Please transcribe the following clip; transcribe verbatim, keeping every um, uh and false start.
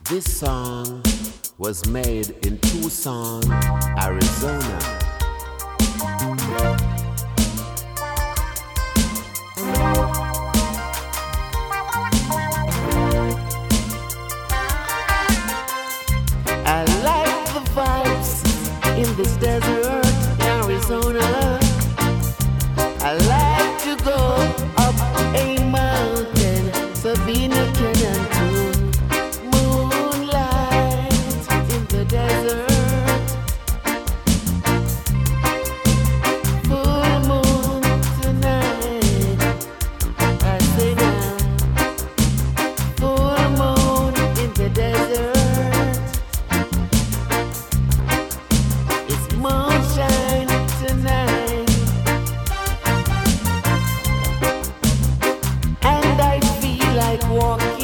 This song was made in Tucson, Arizona. I like the vibes in this desert, Arizona. I like to go up a mountain, Sabina Canyon too. Moonlight in the desert, full moon tonight. I say now, full moon in the desert. It's moonshine tonight, and I feel like walking